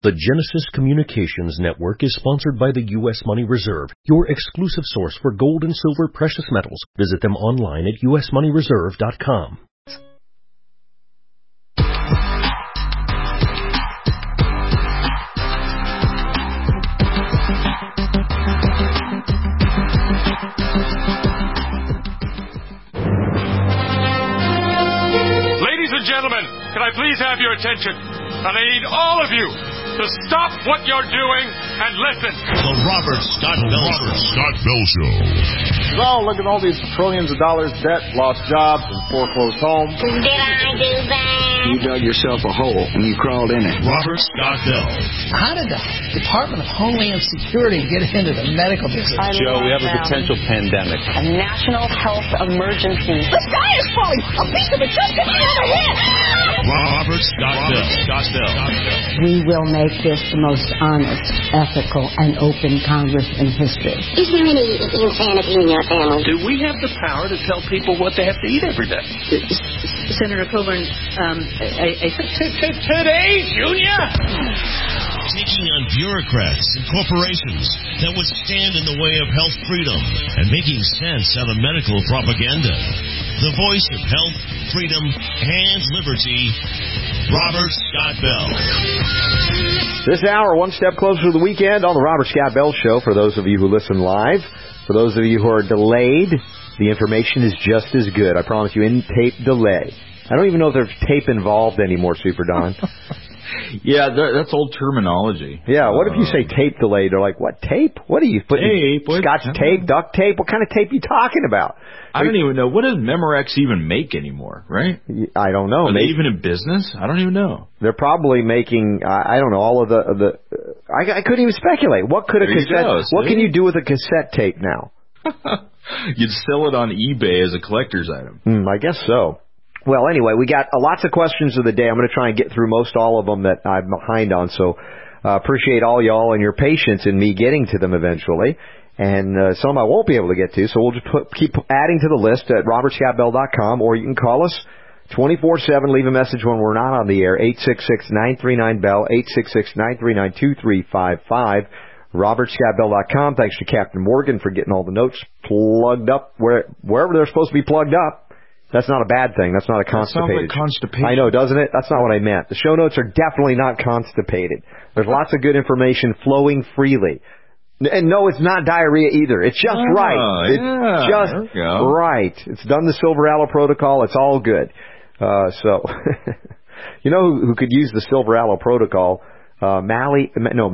The Genesis Communications Network is sponsored by the U.S. Money Reserve, your exclusive source for gold and silver precious metals. Visit them online at usmoneyreserve.com. Ladies and gentlemen, can I please have your attention? And I need all of you to stop what you're doing and listen. The Robert Scott Bell Show. So, look at all these trillions of dollars debt, lost jobs, and foreclosed homes. Did I do that? You dug yourself a hole and you crawled in it. Robert Scott Bell. How did the Department of Homeland Security get into the medical business? Joe, we have a potential pandemic. A national health emergency. The sky is falling! A piece of it just hit me on the head! Robert Scott Bell. We will make this the most honest, ethical, and open Congress in history. Is there any insanity in your family? Do we have the power to tell people what they have to eat every day? Senator Coburn, Today, Junior! Taking on bureaucrats and corporations that would stand in the way of health freedom and making sense out of medical propaganda. The voice of health, freedom, and liberty, Robert Scott Bell. This hour, one step closer to the weekend on the Robert Scott Bell Show. For those of you who listen live, for those of you who are delayed, the information is just as good. I promise you, in tape delay. I don't even know if there's tape involved anymore, Super Don. Yeah, that's old terminology. Yeah, what if you say tape delay? They're like, what, tape? What are you putting? Tape? Scotch tape, duct tape? What kind of tape are you talking about? I don't even know. What does Memorex even make anymore, right? I don't know. Are they even in business? I don't even know. They're probably making, I don't know, all of the I couldn't even speculate. What could a cassette, what can you do with a cassette tape now? You'd sell it on eBay as a collector's item. I guess so. Well, anyway, we got lots of questions of the day. I'm going to try and get through most all of them that I'm behind on, so appreciate all y'all and your patience in me getting to them eventually. And some I won't be able to get to, so we'll just keep adding to the list at robertscottbell.com, or you can call us 24/7, leave a message when we're not on the air, 866-939-BELL, 866-939-2355, robertscottbell.com. Thanks to Captain Morgan for getting all the notes plugged up wherever they're supposed to be plugged up. That's not a bad thing. That's not a constipated. That sounds like constipation. I know, doesn't it? That's not what I meant. The show notes are definitely not constipated. There's lots of good information flowing freely. And no, it's not diarrhea either. It's just right. It's just right. It's done the Silver Aloe Protocol. It's all good. So, you know who could use the Silver Aloe Protocol? Maggie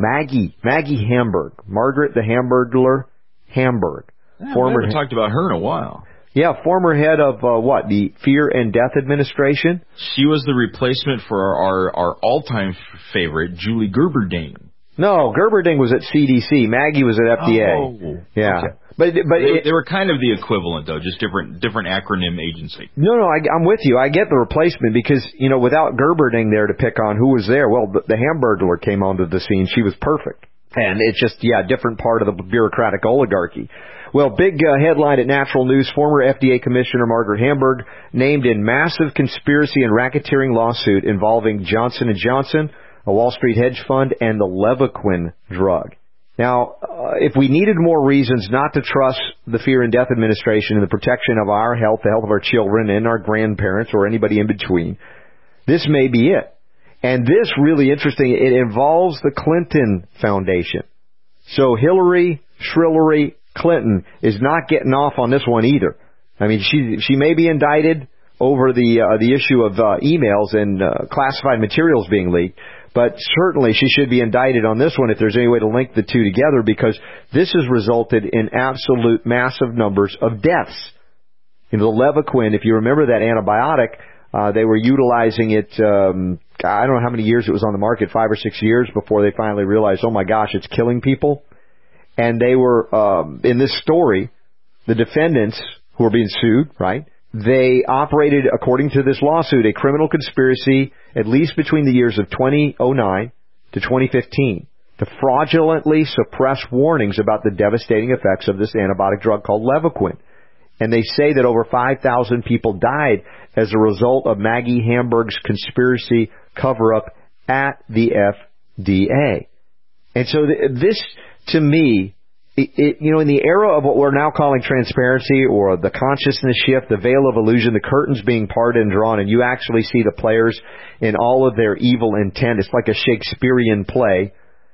Hamburg. Margaret the Hamburglar Hamburg. We haven't talked about her in a while. Yeah, former head of the Fear and Death Administration. She was the replacement for our all-time favorite, Julie Gerberding. No, Gerberding was at CDC. Maggie was at FDA. Oh, yeah. Okay. But they were kind of the equivalent, though, just different acronym agency. No, I'm with you. I get the replacement because, you know, without Gerberding there to pick on who was there, well, the Hamburglar came onto the scene. She was perfect. And it's just, different part of the bureaucratic oligarchy. Well, big headline at Natural News, former FDA Commissioner Margaret Hamburg named in massive conspiracy and racketeering lawsuit involving Johnson & Johnson, a Wall Street hedge fund, and the Levaquin drug. Now, if we needed more reasons not to trust the Fear and Death Administration in the protection of our health, the health of our children and our grandparents or anybody in between, this may be it. And this, really interesting, it involves the Clinton Foundation. So Hillary Shrillery Clinton is not getting off on this one either. I mean, she may be indicted over the issue of emails and classified materials being leaked, but certainly she should be indicted on this one if there's any way to link the two together, because this has resulted in absolute massive numbers of deaths. You know, the Levaquin, if you remember that antibiotic, they were utilizing it, I don't know how many years it was on the market, 5 or 6 years before they finally realized, oh my gosh, it's killing people. And they were, in this story, the defendants who are being sued, right, they operated, according to this lawsuit, a criminal conspiracy at least between the years of 2009 to 2015 to fraudulently suppress warnings about the devastating effects of this antibiotic drug called Levaquin. And they say that over 5,000 people died as a result of Maggie Hamburg's conspiracy cover-up at the FDA. And so this, to me, in the era of what we're now calling transparency or the consciousness shift, the veil of illusion, the curtains being parted and drawn, and you actually see the players in all of their evil intent. It's like a Shakespearean play,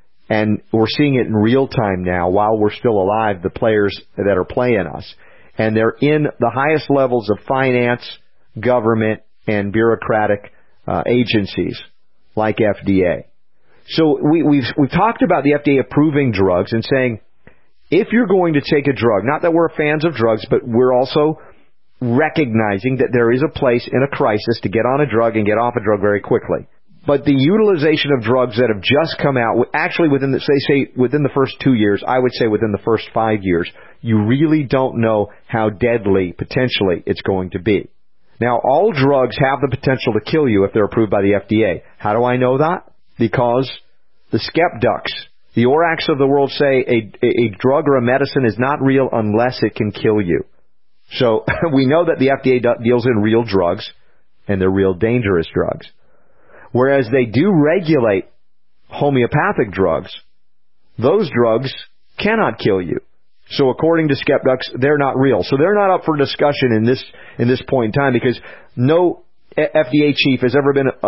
and we're seeing it in real time now while we're still alive, the players that are playing us. And they're in the highest levels of finance, government, and bureaucratic agencies like FDA. So we've talked about the FDA approving drugs and saying, if you're going to take a drug, not that we're fans of drugs, but we're also recognizing that there is a place in a crisis to get on a drug and get off a drug very quickly. But the utilization of drugs that have just come out, actually within the first 2 years, I would say within the first 5 years, you really don't know how deadly, potentially, it's going to be. Now, all drugs have the potential to kill you if they're approved by the FDA. How do I know that? Because the skeptics, the ORACs of the world say a drug or a medicine is not real unless it can kill you. So we know that the FDA deals in real drugs, and they're real dangerous drugs. Whereas they do regulate homeopathic drugs, those drugs cannot kill you. So according to skeptics, they're not real. So they're not up for discussion in this point in time, because no FDA chief has ever been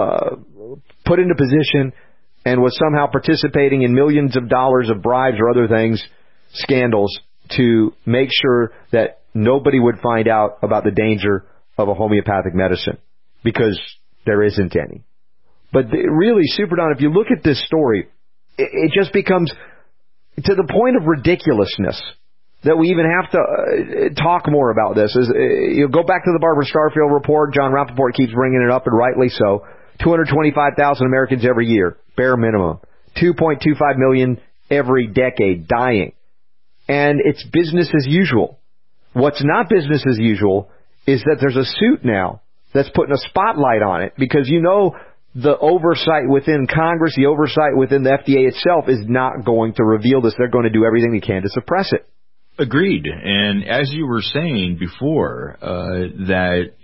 put into position and was somehow participating in millions of dollars of bribes or other things, scandals, to make sure that nobody would find out about the danger of a homeopathic medicine, because there isn't any. But really, Super Don, if you look at this story, it just becomes to the point of ridiculousness that we even have to talk more about this. You go back to the Barbara Starfield report. John Rappaport keeps bringing it up, and rightly so. 225,000 Americans every year, bare minimum. 2.25 million every decade dying. And it's business as usual. What's not business as usual is that there's a suit now that's putting a spotlight on it, because the oversight within Congress, the oversight within the FDA itself is not going to reveal this. They're going to do everything they can to suppress it. Agreed. And as you were saying before, that,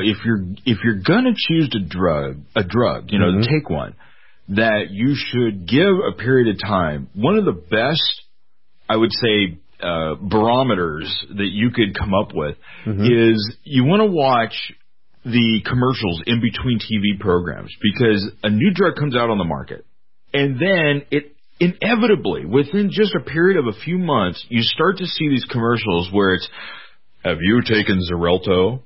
if you're going to choose a drug, to take one, that you should give a period of time. One of the best, I would say, barometers that you could come up with is you want to watch the commercials in between TV programs, because a new drug comes out on the market, and then it inevitably, within just a period of a few months, you start to see these commercials where it's, have you taken Xarelto?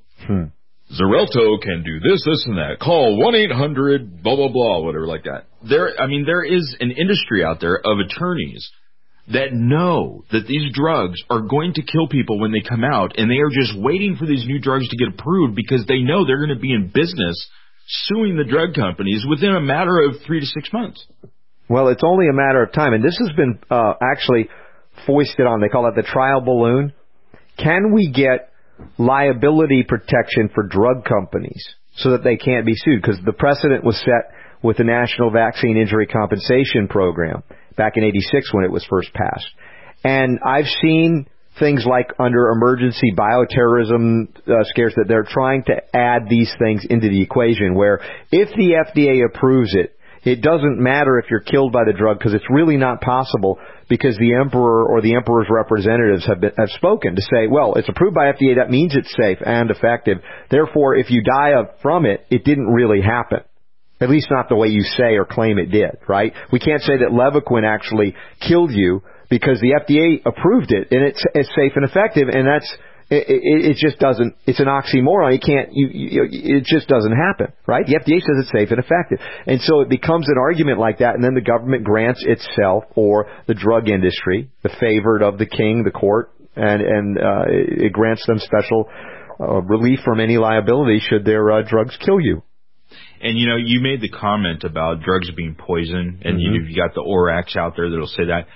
Xarelto can do this, this, and that. Call 1-800, blah, blah, blah, whatever like that. There is an industry out there of attorneys that know that these drugs are going to kill people when they come out, and they are just waiting for these new drugs to get approved because they know they're going to be in business suing the drug companies within a matter of 3 to 6 months. Well, it's only a matter of time, and this has been actually foisted on. They call it the trial balloon. Can we get liability protection for drug companies so that they can't be sued? Because the precedent was set with the National Vaccine Injury Compensation Program back in '86 when it was first passed. And I've seen things like under emergency bioterrorism scares that they're trying to add these things into the equation, where if the FDA approves it, it doesn't matter if you're killed by the drug, because it's really not possible, because the emperor or the emperor's representatives have spoken to say, well, it's approved by FDA, that means it's safe and effective. Therefore, if you die from it, it didn't really happen. At least not the way you say or claim it did, right? We can't say that Levaquin actually killed you because the FDA approved it and it's safe and effective, and it just doesn't. It's an oxymoron. It just doesn't happen, right? The FDA says it's safe and effective, and so it becomes an argument like that, and then the government grants itself, or the drug industry, the favored of the king, the court, and it grants them special relief from any liability should their drugs kill you. And, you made the comment about drugs being poison, and you got the ORACs out there that'll say that.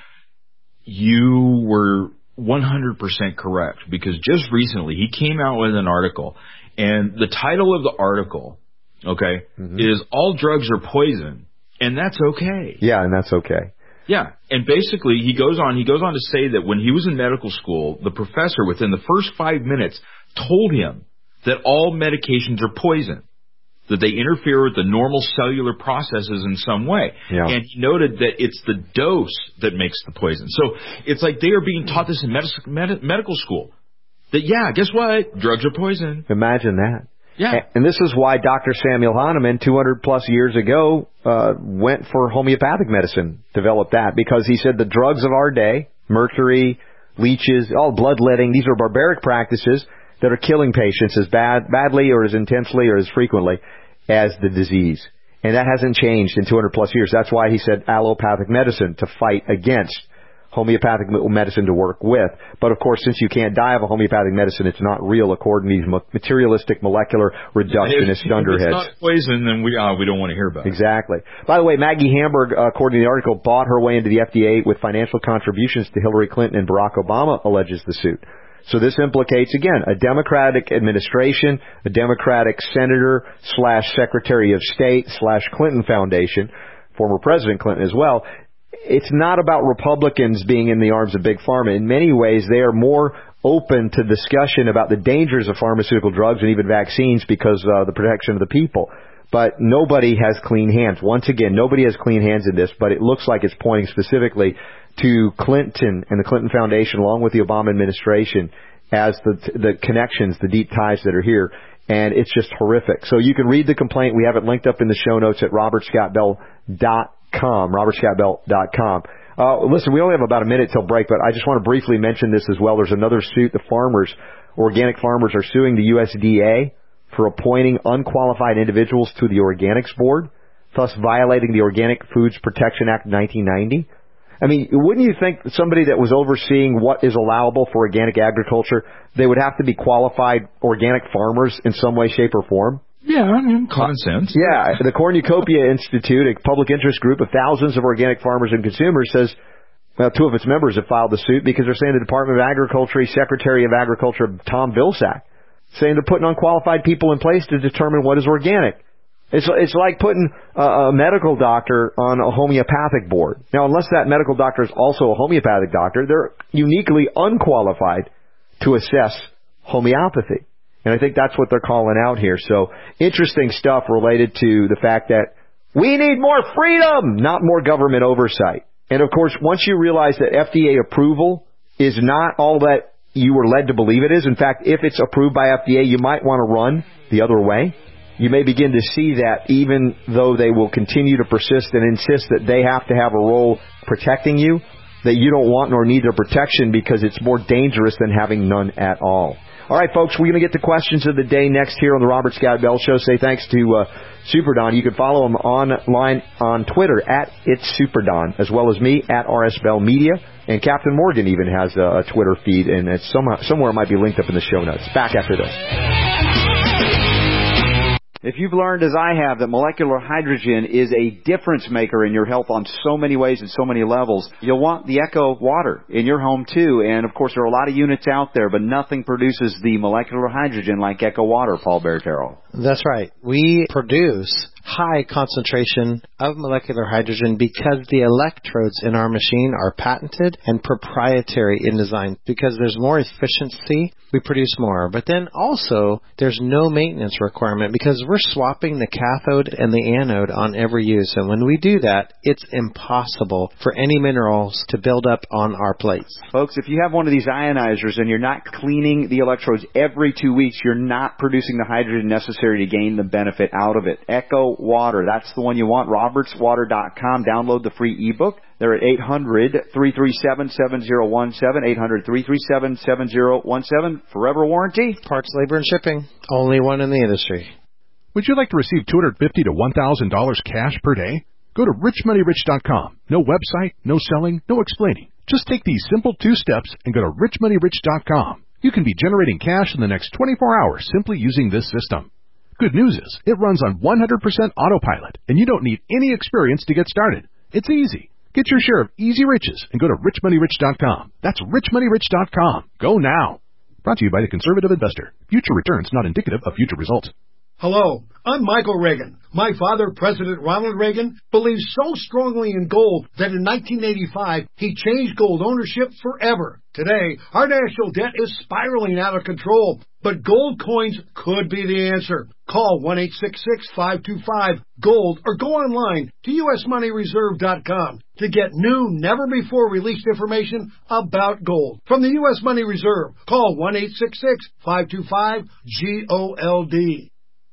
You were 100% correct, because just recently he came out with an article, and the title of the article, is "All Drugs Are Poison," and that's okay. Yeah, and that's okay. Yeah, and basically he goes on to say that when he was in medical school, the professor within the first 5 minutes told him that all medications are poison. that they interfere with the normal cellular processes in some way. Yeah. And he noted that it's the dose that makes the poison. So it's like they are being taught this in medical school. That, yeah, guess what? Drugs are poison. Imagine that. Yeah. And this is why Dr. Samuel Hahnemann, 200 plus years ago, went for homeopathic medicine, developed that, because he said the drugs of our day, mercury, leeches, all bloodletting, these are barbaric practices that are killing patients as badly or as intensely or as frequently as the disease. And that hasn't changed in 200 plus years. That's why he said allopathic medicine, to fight against homeopathic medicine to work with. But of course, since you can't die of a homeopathic medicine, it's not real according to these materialistic, molecular, reductionist dunderheads. If it's not poison, then we don't want to hear about it. Exactly. By the way, Maggie Hamburg, according to the article, bought her way into the FDA with financial contributions to Hillary Clinton, and Barack Obama alleges the suit. So this implicates, again, a Democratic administration, a Democratic senator / Secretary of State / Clinton Foundation, former President Clinton as well. It's not about Republicans being in the arms of Big Pharma. In many ways, they are more open to discussion about the dangers of pharmaceutical drugs and even vaccines because of the protection of the people. But nobody has clean hands. Once again, nobody has clean hands in this, but it looks like it's pointing specifically to Clinton and the Clinton Foundation, along with the Obama administration, as the connections, the deep ties that are here. And it's just horrific. So you can read the complaint. We have it linked up in the show notes at robertscottbell.com. Listen, we only have about a minute till break, but I just want to briefly mention this as well. There's another suit. The organic farmers are suing the USDA for appointing unqualified individuals to the Organics Board, thus violating the Organic Foods Protection Act of 1990. I mean, wouldn't you think somebody that was overseeing what is allowable for organic agriculture, they would have to be qualified organic farmers in some way, shape, or form? Yeah, I mean, common sense. Yeah, the Cornucopia Institute, a public interest group of thousands of organic farmers and consumers, says two of its members have filed the suit because they're saying the Department of Agriculture, Secretary of Agriculture Tom Vilsack, saying they're putting unqualified people in place to determine what is organic. It's like putting a medical doctor on a homeopathic board. Now, unless that medical doctor is also a homeopathic doctor, they're uniquely unqualified to assess homeopathy. And I think that's what they're calling out here. So interesting stuff related to the fact that we need more freedom, not more government oversight. And of course, once you realize that FDA approval is not all that you were led to believe it is, in fact, if it's approved by FDA, you might want to run the other way. You may begin to see that even though they will continue to persist and insist that they have to have a role protecting you, that you don't want nor need their protection because it's more dangerous than having none at all. All right, folks, we're going to get to questions of the day next here on the Robert Scott Bell Show. Say thanks to Super Don. You can follow him online on Twitter at It's Super Don, as well as me at RS Bell Media. And Captain Morgan even has a Twitter feed, and it's somewhere it might be linked up in the show notes. Back after this. If you've learned, as I have, that molecular hydrogen is a difference maker in your health on so many ways and so many levels, you'll want the Echo water in your home too. And of course, there are a lot of units out there, but nothing produces the molecular hydrogen like Echo water, Paul Bertero. That's right. We produce high concentration of molecular hydrogen because the electrodes in our machine are patented and proprietary in design. Because there's more efficiency, we produce more. But then also, there's no maintenance requirement because we're swapping the cathode and the anode on every use. And when we do that, it's impossible for any minerals to build up on our plates. Folks, if you have one of these ionizers and you're not cleaning the electrodes every 2 weeks, you're not producing the hydrogen necessary to gain the benefit out of it. Echo Water, that's the one you want. RobertsWater.com. Download the free ebook. They're at 800-337-7017, 800-337-7017. Forever warranty. Parts, labor, and shipping. Only one in the industry. Would you like to receive $250 to $1,000 cash per day? Go to richmoneyrich.com. No website, no selling, no explaining. Just take these simple 2 steps and go to richmoneyrich.com. You can be generating cash in the next 24 hours simply using this system. Good news is, it runs on 100% autopilot, and you don't need any experience to get started. It's easy. Get your share of easy riches and go to richmoneyrich.com. That's richmoneyrich.com. Go now. Brought to you by the Conservative Investor. Future returns not indicative of future results. Hello, I'm Michael Reagan. My father, President Ronald Reagan, believed so strongly in gold that in 1985, he changed gold ownership forever. Today, our national debt is spiraling out of control. but gold coins could be the answer. Call 1-866-525-GOLD or go online to usmoneyreserve.com to get new, never-before-released information about gold. From the U.S. Money Reserve, call 1-866-525-GOLD.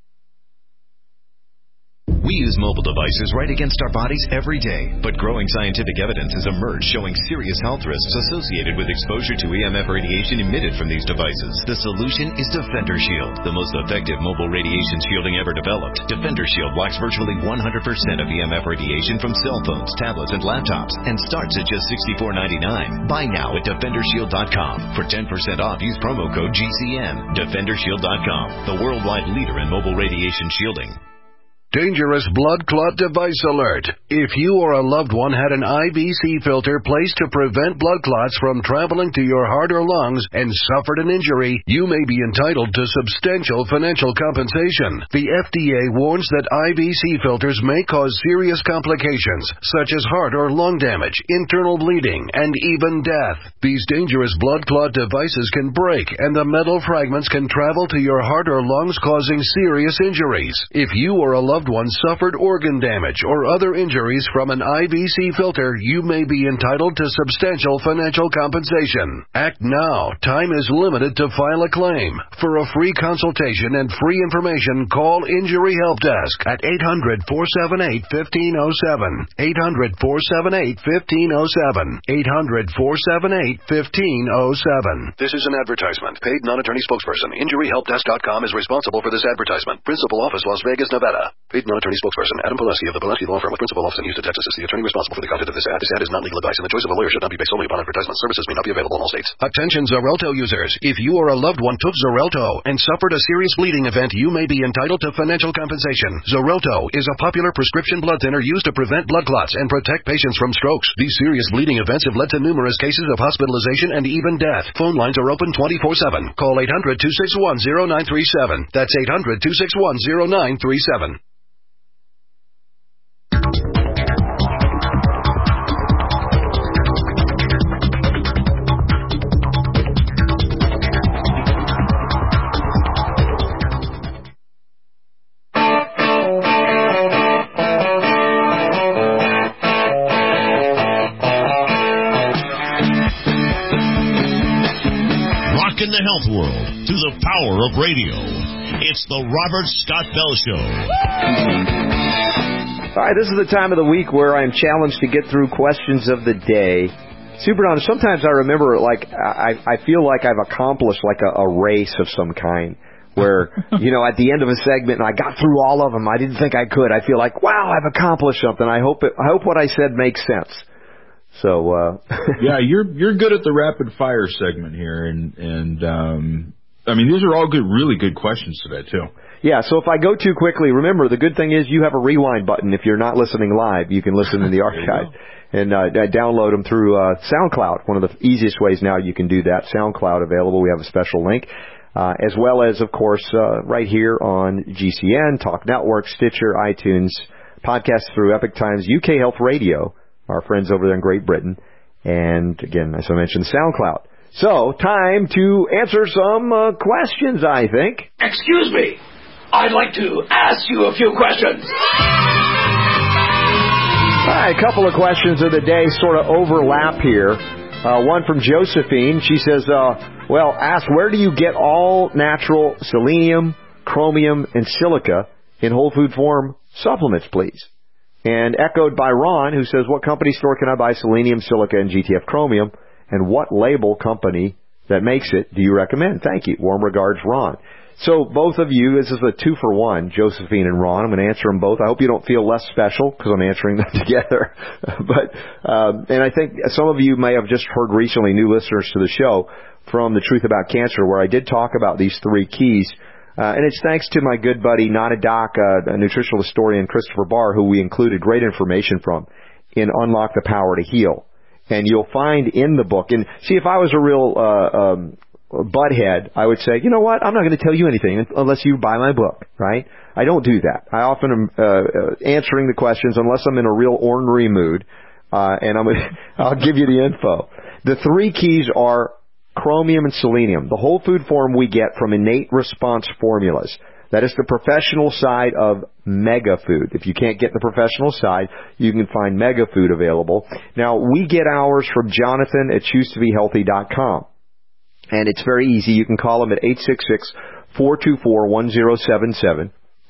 We use mobile devices right against our bodies every day, but growing scientific evidence has emerged showing serious health risks associated with exposure to EMF radiation emitted from these devices. The solution is Defender Shield, the most effective mobile radiation shielding ever developed. Defender Shield blocks virtually 100% of EMF radiation from cell phones, tablets, and laptops, and starts at just $64.99. Buy now at DefenderShield.com. For 10% off, use promo code GCN. DefenderShield.com, the worldwide leader in mobile radiation shielding. Dangerous blood clot device alert. If you or a loved one had an IVC filter placed to prevent blood clots from traveling to your heart or lungs and suffered an injury, you may be entitled to substantial financial compensation. The FDA warns that IVC filters may cause serious complications, such as heart or lung damage, internal bleeding, and even death. These dangerous blood clot devices can break, and the metal fragments can travel to your heart or lungs, causing serious injuries. If you or a loved one suffered organ damage or other injuries from an IVC filter, you may be entitled to substantial financial compensation. Act now. Time is limited to file a claim. For a free consultation and free information, call Injury Help Desk at 800-478-1507. 800-478-1507. 800-478-1507. This is an advertisement. Paid non-attorney spokesperson. InjuryHelpDesk.com is responsible for this advertisement. Principal office, Las Vegas, Nevada. Paid non-attorney spokesperson Adam Pileski of the Pileski Law Firm with principal office in Houston, Texas is the attorney responsible for the content of this ad. This ad is not legal advice, and the choice of a lawyer should not be based solely upon advertisement. Services may not be available in all states. Attention Xarelto users. If you or a loved one took Xarelto and suffered a serious bleeding event, you may be entitled to financial compensation. Xarelto is a popular prescription blood thinner used to prevent blood clots and protect patients from strokes. These serious bleeding events have led to numerous cases of hospitalization and even death. Phone lines are open 24/7. Call 800-261-0937. That's 800-261-0937. In the health world through the power of radio. It's the Robert Scott Bell Show. All right, this is the time of the week where I'm challenged to get through questions of the day. Super Don, sometimes I remember like I feel like I've accomplished like a race of some kind where, you know, at the end of a segment and I got through all of them. I didn't think I could. I feel like, wow, I've accomplished something. I hope what I said makes sense. So yeah, you're good at the rapid fire segment here, and I mean these are all good, really good questions today too. Yeah, so if I go too quickly, remember the good thing is you have a rewind button. If you're not listening live, you can listen in the archive and download them through SoundCloud. One of the easiest ways now you can do that. SoundCloud available. We have a special link, as well as of course right here on GCN, Talk Network, Stitcher, iTunes, podcasts through Epic Times, UK Health Radio. Our friends over there in Great Britain. And again, as I mentioned, SoundCloud. So, time to answer some questions, I think. Excuse me. I'd like to ask you a few questions. All right, a couple of questions of the day sort of overlap here. One from Josephine. She says, ask, where do you get all natural selenium, chromium, and silica in whole food form supplements, please? And echoed by Ron, who says, what company store can I buy selenium, silica, and GTF chromium? And what label company that makes it do you recommend? Thank you. Warm regards, Ron. So both of you, this is a 2-for-1, Josephine and Ron. I'm going to answer them both. I hope you don't feel less special because I'm answering them together. And I think some of you may have just heard recently, new listeners to the show, from The Truth About Cancer, where I did talk about these 3 keys. And it's thanks to my good buddy, not a doc, a nutritional historian, Christopher Barr, who we included great information from in Unlock the Power to Heal. And you'll find in the book, and see, if I was a real butthead, I would say, you know what, I'm not going to tell you anything unless you buy my book, right? I don't do that. I often am answering the questions unless I'm in a real ornery mood, and I'll give you the info. The 3 keys are chromium, and selenium. The whole food form we get from Innate Response Formulas. That is the professional side of Mega Food. If you can't get the professional side, you can find Mega Food available. Now, we get ours from Jonathan at ChooseToBeHealthy.com. And it's very easy. You can call him at 866-424-1077.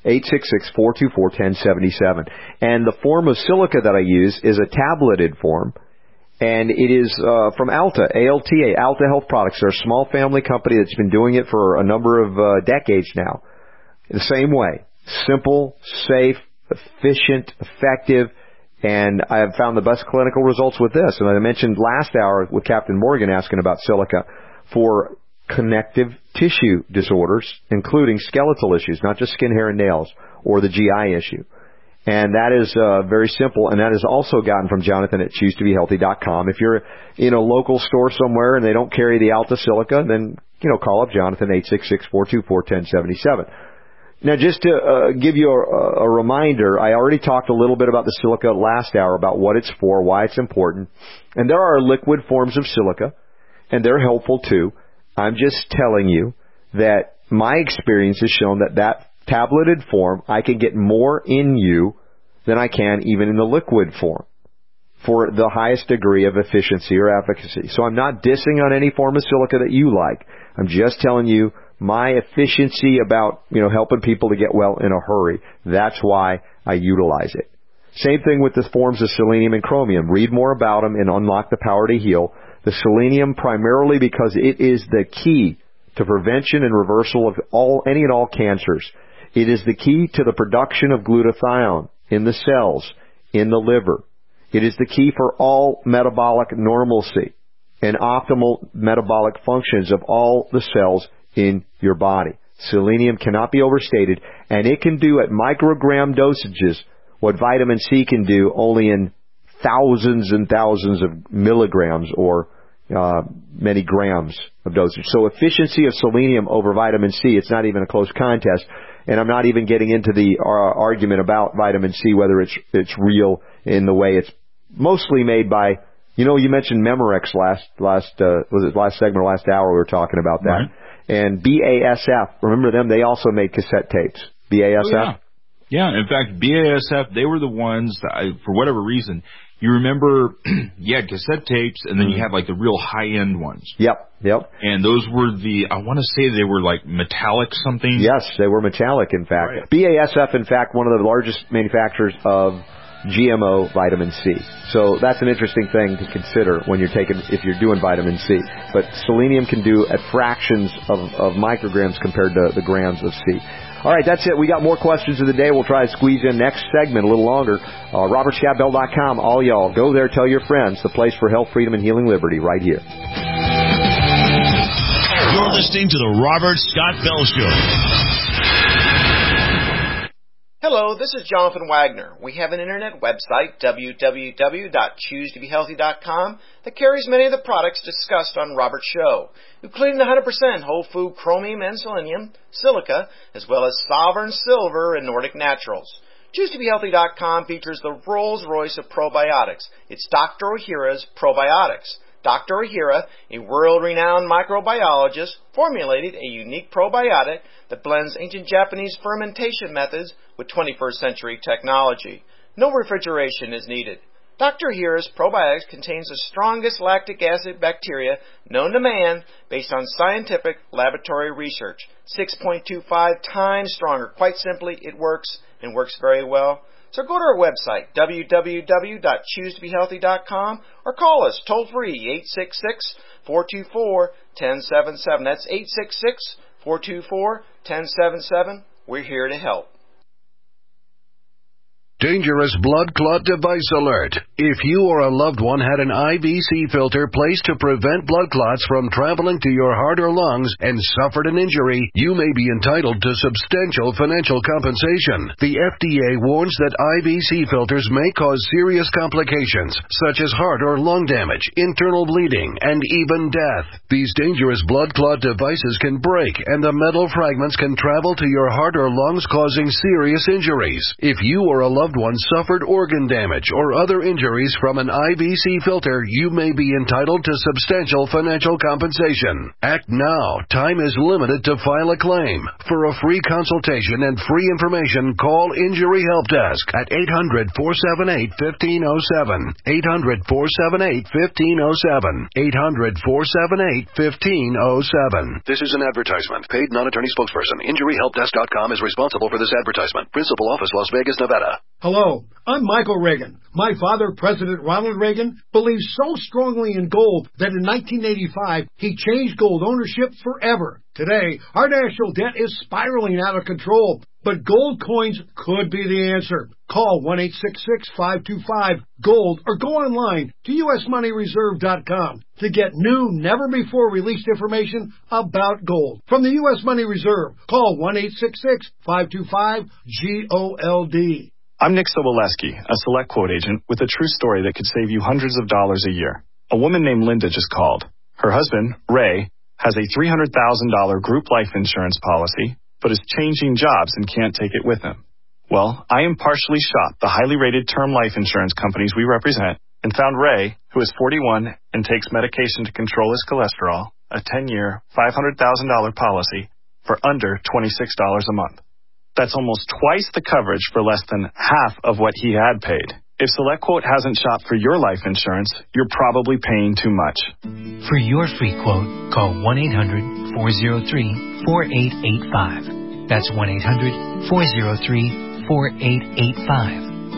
866-424-1077. And the form of silica that I use is a tableted form. And it is from Alta, ALTA, Alta Health Products. They're a small family company that's been doing it for a number of decades now. The same way. Simple, safe, efficient, effective, and I have found the best clinical results with this. And I mentioned last hour with Captain Morgan asking about silica for connective tissue disorders, including skeletal issues, not just skin, hair, and nails, or the GI issue. And that is very simple, and that is also gotten from Jonathan at ChooseToBeHealthy.com. If you're in a local store somewhere and they don't carry the Alta Silica, then, call up Jonathan, 866-424-1077. Now, just to give you a reminder, I already talked a little bit about the silica last hour, about what it's for, why it's important. And there are liquid forms of silica, and they're helpful too. I'm just telling you that my experience has shown that tableted form, I can get more in you than I can even in the liquid form for the highest degree of efficiency or efficacy. So I'm not dissing on any form of silica that you like. I'm just telling you my efficiency about, helping people to get well in a hurry. That's why I utilize it. Same thing with the forms of selenium and chromium. Read more about them and unlock the power to heal. The selenium primarily because it is the key to prevention and reversal of any and all cancers. It is the key to the production of glutathione in the cells, in the liver. It is the key for all metabolic normalcy and optimal metabolic functions of all the cells in your body. Selenium cannot be overstated, and it can do at microgram dosages what vitamin C can do only in thousands and thousands of milligrams or many grams of dosage. So efficiency of selenium over vitamin C, it's not even a close contest. And I'm not even getting into the argument about vitamin C, whether it's real in the way it's mostly made by, you mentioned Memorex last segment or last hour we were talking about that. Right. And BASF, remember them? They also made cassette tapes. BASF? Oh, yeah. Yeah, in fact, BASF, they were the ones that for whatever reason, you remember you had cassette tapes and then you had like the real high-end ones. Yep. And those were I want to say they were like metallic something. Yes, they were metallic, in fact. Right. BASF, in fact, one of the largest manufacturers of GMO vitamin C. So that's an interesting thing to consider when if you're doing vitamin C. But selenium can do at fractions of micrograms compared to the grams of C. All right, that's it. We got more questions of the day. We'll try to squeeze in next segment a little longer. RobertScottBell.com. All y'all, go there, tell your friends. The place for health, freedom, and healing liberty right here. You're listening to the Robert Scott Bell Show. Hello, this is Jonathan Wagner. We have an internet website, www.ChooseToBeHealthy.com, that carries many of the products discussed on Robert's show, including the 100% whole food chromium and selenium, silica, as well as Sovereign Silver and Nordic Naturals. ChooseToBeHealthy.com features the Rolls-Royce of probiotics. It's Dr. Ohhira's Probiotics. Dr. Ohhira, a world-renowned microbiologist, formulated a unique probiotic that blends ancient Japanese fermentation methods with 21st century technology. No refrigeration is needed. Dr. Ohhira's probiotics contains the strongest lactic acid bacteria known to man based on scientific laboratory research. 6.25 times stronger. Quite simply, it works and works very well. So go to our website, www.ChooseToBeHealthy.com, or call us toll-free, 866-424-1077. That's 866-424-1077. We're here to help. Dangerous blood clot device alert. If you or a loved one had an IVC filter placed to prevent blood clots from traveling to your heart or lungs and suffered an injury, you may be entitled to substantial financial compensation. The FDA warns that IVC filters may cause serious complications, such as heart or lung damage, internal bleeding, and even death. These dangerous blood clot devices can break, and the metal fragments can travel to your heart or lungs, causing serious injuries. If you or a loved loved one suffered organ damage or other injuries from an IBC filter, you may be entitled to substantial financial compensation. Act now. Time is limited to file a claim. For a free consultation and free information, call Injury Help Desk at 800-478-1507. 800-478-1507. 800-478-1507. This is an advertisement. Paid non-attorney spokesperson. InjuryHelpDesk.com is responsible for this advertisement. Principal office, Las Vegas, Nevada. Hello, I'm Michael Reagan. My father, President Ronald Reagan, believed so strongly in gold that in 1985, he changed gold ownership forever. Today, our national debt is spiraling out of control, but gold coins could be the answer. Call 1-866-525-GOLD or go online to usmoneyreserve.com to get new, never-before-released information about gold. From the U.S. Money Reserve, call 1-866-525-GOLD. I'm Nick Soboleski, a Select Quote agent with a true story that could save you hundreds of dollars a year. A woman named Linda just called. Her husband, Ray, has a $300,000 group life insurance policy, but is changing jobs and can't take it with him. Well, I impartially shopped the highly rated term life insurance companies we represent and found Ray, who is 41 and takes medication to control his cholesterol, a 10-year, $500,000 policy for under $26 a month. That's almost twice the coverage for less than half of what he had paid. If SelectQuote hasn't shopped for your life insurance, you're probably paying too much. For your free quote, call 1-800-403-4885. That's 1-800-403-4885.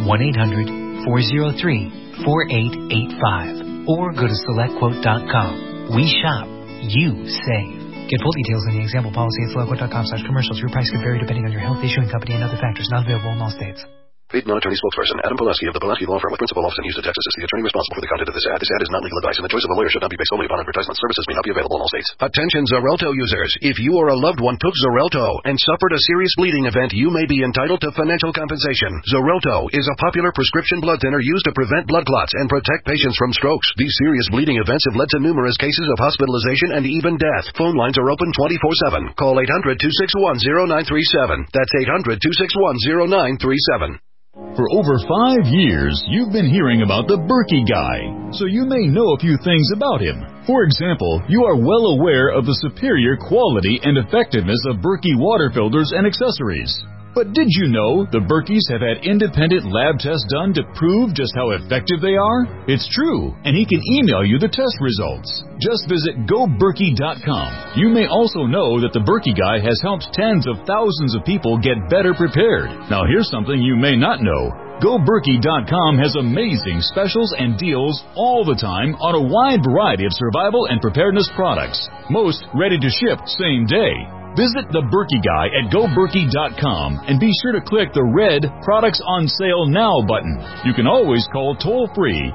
1-800-403-4885. Or go to SelectQuote.com. We shop, you save. Get full details in the example policy at SelectQuote.com/commercials. Your price could vary depending on your health, issuing company, and other factors. Not available in all states. Paid non-attorney spokesperson Adam Pulaski of the Pulaski Law Firm with principal office in Houston, Texas is the attorney responsible for the content of this ad. This ad is not legal advice, and the choice of a lawyer should not be based solely upon advertisement. Services may not be available in all states. Attention Xarelto users. If you or a loved one took Xarelto and suffered a serious bleeding event, you may be entitled to financial compensation. Xarelto is a popular prescription blood thinner used to prevent blood clots and protect patients from strokes. These serious bleeding events have led to numerous cases of hospitalization and even death. Phone lines are open 24/7. Call 800-261-0937. That's 800-261-0937. For over 5 years, you've been hearing about the Berkey guy, so you may know a few things about him. For example, you are well aware of the superior quality and effectiveness of Berkey water filters and accessories. But did you know the Berkeys have had independent lab tests done to prove just how effective they are? It's true, and he can email you the test results. Just visit GoBerkey.com. You may also know that the Berkey Guy has helped tens of thousands of people get better prepared. Now here's something you may not know. GoBerkey.com has amazing specials and deals all the time on a wide variety of survival and preparedness products. Most ready to ship same day. Visit the Berkey Guy at GoBerkey.com and be sure to click the red Products on Sale Now button. You can always call toll-free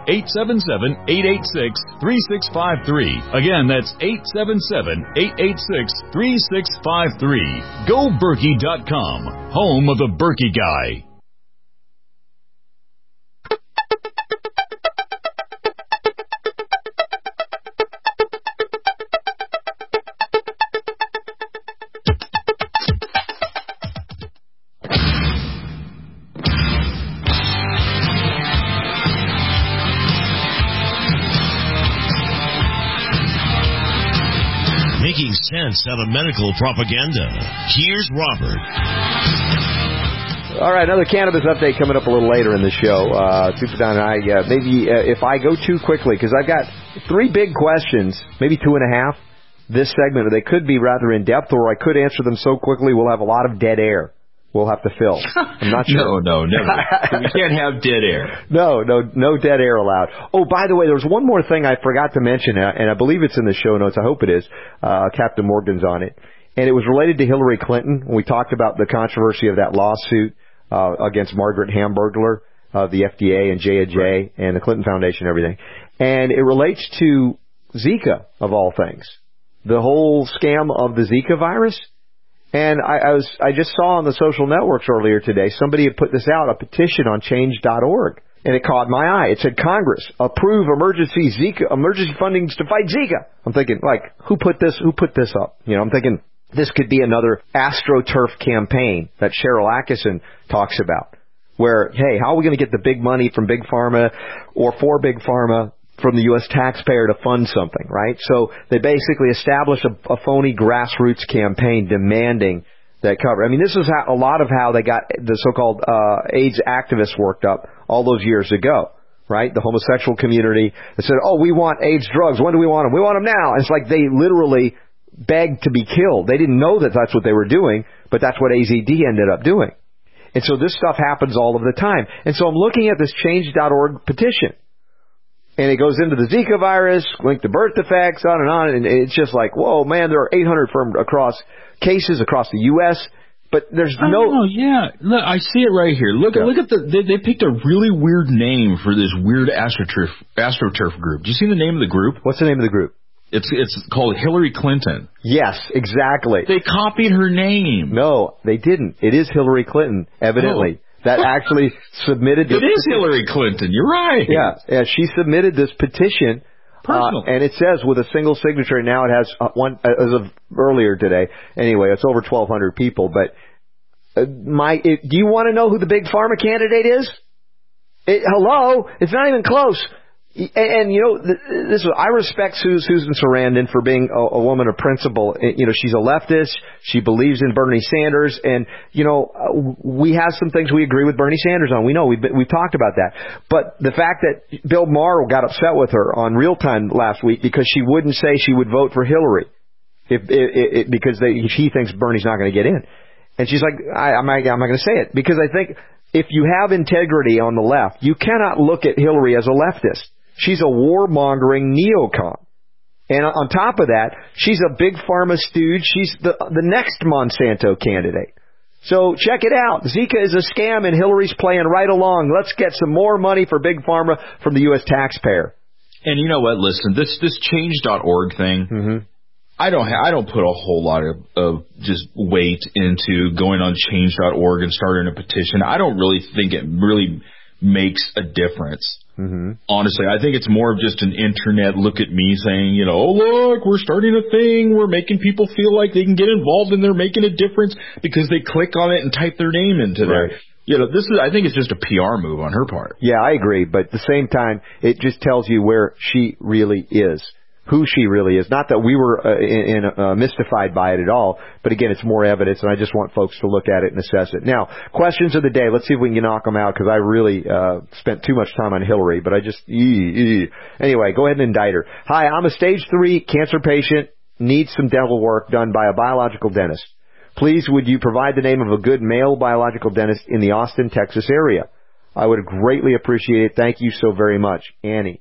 877-886-3653. Again, that's 877-886-3653. GoBerkey.com, home of the Berkey Guy. Making sense out of medical propaganda. Here's Robert. All right, another cannabis update coming up a little later in the show. Tupadan and I, maybe if I go too quickly, because I've got 3 big questions, maybe 2.5, this segment. They could be rather in-depth, or I could answer them so quickly we'll have a lot of dead air we'll have to fill. I'm not sure. No, never. We can't have dead air. No dead air allowed. Oh, by the way, there was one more thing I forgot to mention, and I believe it's in the show notes. I hope it is. Captain Morgan's on it. And it was related to Hillary Clinton. We talked about the controversy of that lawsuit against Margaret Hamburglar of the FDA and J&J and the Clinton Foundation and everything. And it relates to Zika, of all things. The whole scam of the Zika virus. And I just saw on the social networks earlier today, somebody had put this out, a petition on change.org. And it caught my eye. It said, Congress, approve emergency fundings to fight Zika. I'm thinking, like, who put this up? You know, I'm thinking this could be another AstroTurf campaign that Cheryl Atkinson talks about. where, hey, how are we going to get the big money from Big Pharma or for Big Pharma from the U.S. taxpayer to fund something, right? So they basically establish a phony grassroots campaign demanding that cover. I mean, this is a lot of how they got the so-called AIDS activists worked up all those years ago, right? The homosexual community that said, oh, we want AIDS drugs. When do we want them? We want them now. And it's like they literally begged to be killed. They didn't know that that's what they were doing, but that's what AZD ended up doing. And so this stuff happens all of the time. And so I'm looking at this change.org petition. And it goes into the Zika virus, linked to birth defects, on, and it's just like, whoa, man, there are 800 cases across the U.S., but there's no... Oh, yeah. Look, I see it right here. Look at they picked a really weird name for this weird AstroTurf group. Do you see the name of the group? What's the name of the group? It's called Hillary Clinton. Yes, exactly. They copied her name. No, they didn't. It is Hillary Clinton, evidently. Oh. That actually submitted this. It is Hillary Clinton. You're right. Yeah. She submitted this petition, and it says with a single signature. Now it has one as of earlier today. Anyway, it's over 1,200 people. But do you want to know who the big pharma candidate is? Hello, it's not even close. And you know, I respect Susan Sarandon for being a woman of principle. You know, she's a leftist. She believes in Bernie Sanders, and you know, we have some things we agree with Bernie Sanders on. We know we've talked about that. But the fact that Bill Maher got upset with her on Real Time last week because she wouldn't say she would vote for Hillary, because he thinks Bernie's not going to get in, and she's like, I'm not going to say it because I think if you have integrity on the left, you cannot look at Hillary as a leftist. She's a warmongering neocon. And on top of that, she's a big pharma stooge. She's the next Monsanto candidate. So check it out. Zika is a scam and Hillary's playing right along. Let's get some more money for big pharma from the U.S. taxpayer. And you know what? Listen, this change.org thing, I don't put a whole lot of just weight into going on change.org and starting a petition. I don't really think it really makes a difference. Honestly, I think it's more of just an internet look at me saying, you know, oh, look, we're starting a thing. We're making people feel like they can get involved and they're making a difference because they click on it and type their name into there. You know, I think it's just a PR move on her part. Yeah, I agree. But at the same time, it just tells you where she really is. Who she really is. Not that we were mystified by it at all, but again, it's more evidence, and I just want folks to look at it and assess it. Now, questions of the day. Let's see if we can knock them out, because I really spent too much time on Hillary, but I just... Anyway, go ahead and indict her. Hi, I'm a stage 3 cancer patient, needs some dental work done by a biological dentist. Please, would you provide the name of a good male biological dentist in the Austin, Texas area? I would greatly appreciate it. Thank you so very much. Annie.